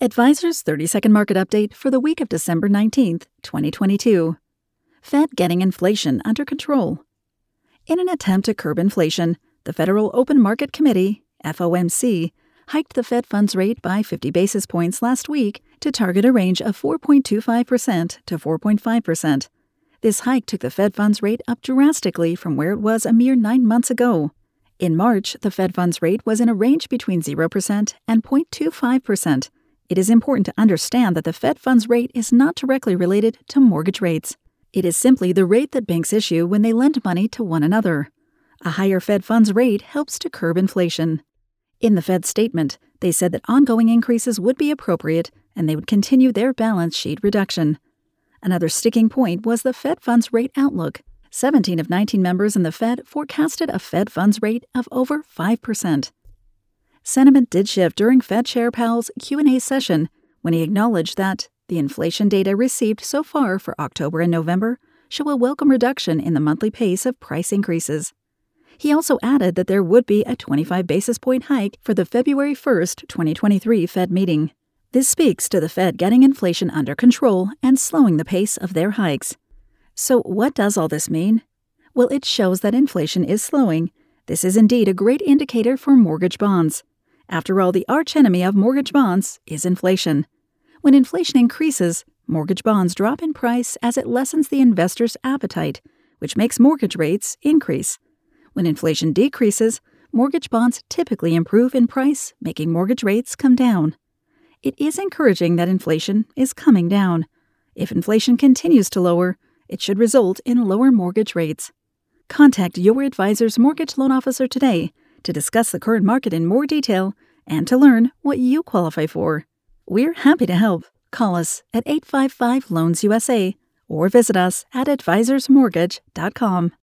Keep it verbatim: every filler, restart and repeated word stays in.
Advisor's thirty-second market update for the week of December nineteenth, twenty twenty-two. Fed getting inflation under control. In an attempt to curb inflation, the Federal Open Market Committee, F O M C, hiked the Fed funds rate by fifty basis points last week to target a range of four point two five percent to four point five percent. This hike took the Fed funds rate up drastically from where it was a mere nine months ago. In March, the Fed funds rate was in a range between zero percent and zero point two five percent. It is important to understand that the Fed funds rate is not directly related to mortgage rates. It is simply the rate that banks issue when they lend money to one another. A higher Fed funds rate helps to curb inflation. In the Fed statement, they said that ongoing increases would be appropriate and they would continue their balance sheet reduction. Another sticking point was the Fed funds rate outlook. seventeen of nineteen members in the Fed forecasted a Fed funds rate of over five percent. Sentiment did shift during Fed Chair Powell's Q and A session when he acknowledged that the inflation data received so far for October and November show a welcome reduction in the monthly pace of price increases. He also added that there would be a twenty-five basis point hike for the February first, twenty twenty-three Fed meeting. This speaks to the Fed getting inflation under control and slowing the pace of their hikes. So what does all this mean? Well, it shows that inflation is slowing. This is indeed a great indicator for mortgage bonds. After all, the archenemy of mortgage bonds is inflation. When inflation increases, mortgage bonds drop in price as it lessens the investor's appetite, which makes mortgage rates increase. When inflation decreases, mortgage bonds typically improve in price, making mortgage rates come down. It is encouraging that inflation is coming down. If inflation continues to lower, it should result in lower mortgage rates. Contact your advisor's mortgage loan officer today to discuss the current market in more detail and to learn what you qualify for. We're happy to help. Call us at eight five five, loans U S A or visit us at advisors mortgage dot com.